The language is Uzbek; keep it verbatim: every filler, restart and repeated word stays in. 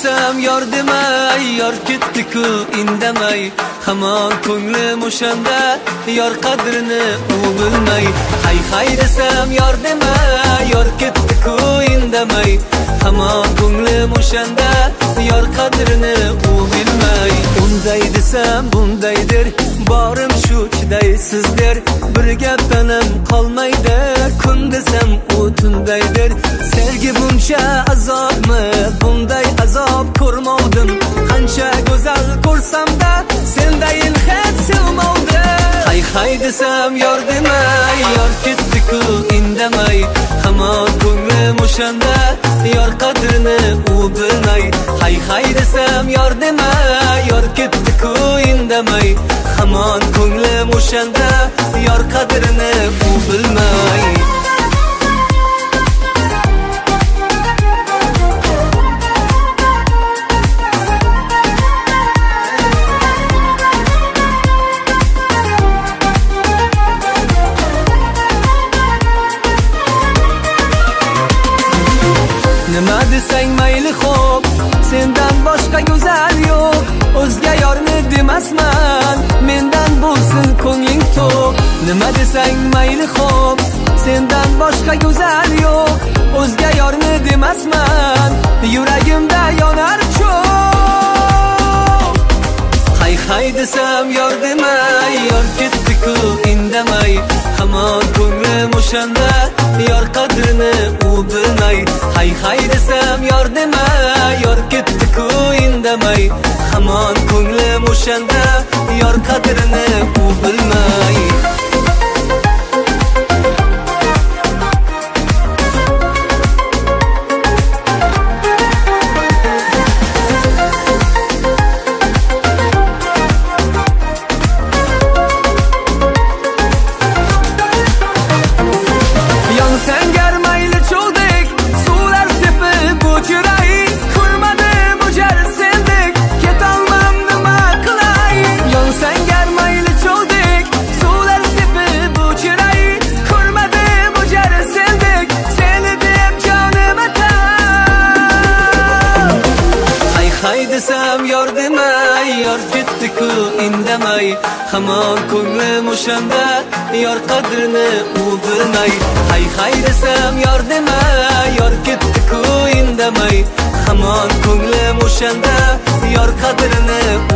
desam yor demay, yor ketdi-ku indamay. Hamon ko'nglim o'shanda yor qadrini u bilmay. Hay hay desam yor demay, yor ketdi-ku indamay. Hamon ko'nglim o'shanda yor qadrini u bilmay. Unday desam bundaydir, borim shu chidaysizdir. Bir gapdanim qolmaydi, kun desam u tundaydir. Sevgi buncha azobmi, bunday azob ko'rmovdim. Qancha go'zal ko'rsam-da sendayin hech sevmovdim. Hay hay desam yor demay, yor ketdi-ku indamay. Hamon ko'nglim o'shanda yor qadrini u bilmay. Hay hay desam yor demay, yor ketdi-ku indamay. Hamon ko'nglim o'shanda yor qadrini u bilmay. Nima desang mayli xo'p, sendan boshqa go'zal yo'q. O'zga yorni demasman, mendan bo'lsin ko'ngling to'q. Nima desang mayli xo'p, sendan boshqa go'zal yo'q. O'zga yorni demasman, yuragimda yonar cho'q. Hay hay desam yor demay, yor ketdi-ku indamay. Hamon ko'nglim o'shanda yor qadrini u bilmay. Hay hay desam yor demay, yor ketdi-ku indamay. Hamon ko'nglim o'shanda yor qadrini u bilmay. Desam yor demay, yor ketdi-ku indamay. Hamon ko'nglim o'shanda yor qadrini u bilmay. Hay hay desam yor demay, yor ketdi-ku indamay. Hamon ko'nglim o'shanda yor qadrini